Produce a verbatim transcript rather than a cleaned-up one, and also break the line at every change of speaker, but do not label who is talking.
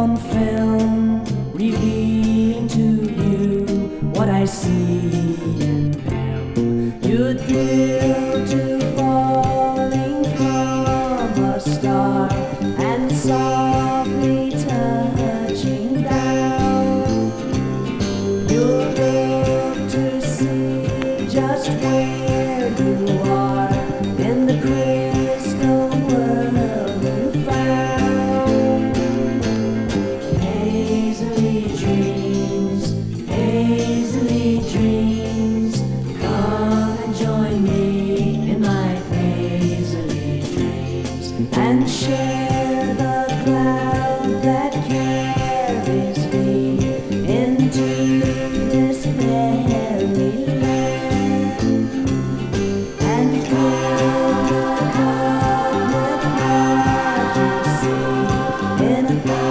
on film, revealing to you what I see in them. You'd thrill to falling from a star and softly touching down. You'll look to see just where you are in the crystal world you found. Hazily dreams, hazily dreams, come and join me in my hazily dreams and share the cloud that carries me into this merry land and fill the cup with majesty in a